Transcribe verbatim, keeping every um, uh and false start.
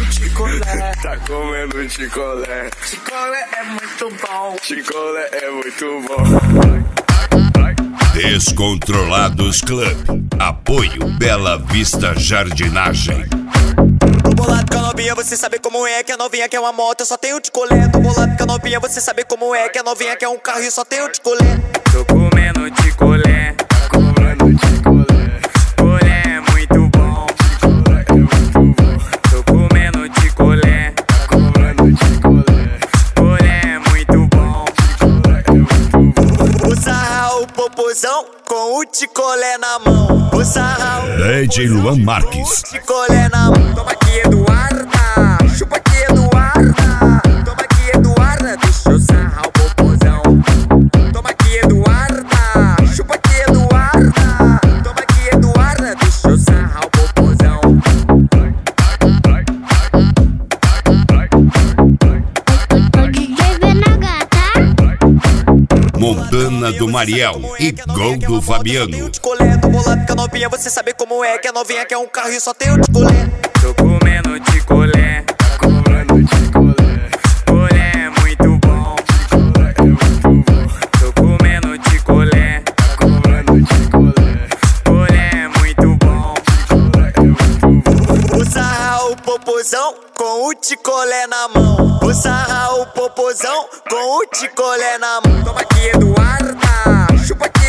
Chicolé, tá comendo chicolé. chicolé é muito bom. Chicolé é muito bom. Descontrolados Club. Apoio Bela Vista Jardinagem. Tô bolado com a novinha, você sabe como é. Que a novinha quer uma moto, eu só tenho de colé. Tô bolado com a novinha, você sabe como é. Que a novinha quer um carro e eu só tenho de colé. Tô comendo de colé, Comendo chicolé. colé é muito bom. Chicolé é muito bom. Tô comendo de colé, Comendo chicolé. colé é muito bom. Chicolé é muito bom. Vou sarrar o popozão com o ticolé na mão. Vou sarrar o D J Luan Marques. ticolé na mão. Toma aqui, Eduarda, chupa aqui, Eduarda. Toma aqui, Eduarda, deixa eu sarrar o popozão. Toma aqui, Eduarda, chupa aqui, Eduarda. Toma aqui, Eduarda, deixa eu sarrar o popozão. O D J B N H, tá? Montana do Mariel e Gol do Fabiano. Tô bolado com a novinha, você sabe como é. Que a novinha quer um carro e eu só tenho de colé. Tô comendo de colé, Comendo chicolé. colé é muito bom. Chicolé é muito bom. Tô comendo de colé, Comendo chicolé. colé é muito bom. Chicolé é muito bom. Vou sarrar o popozão com o ticolé na mão. Vou sarrar o popozão com o ticolé na mão. Toma aqui, Eduarda, chupa aqui,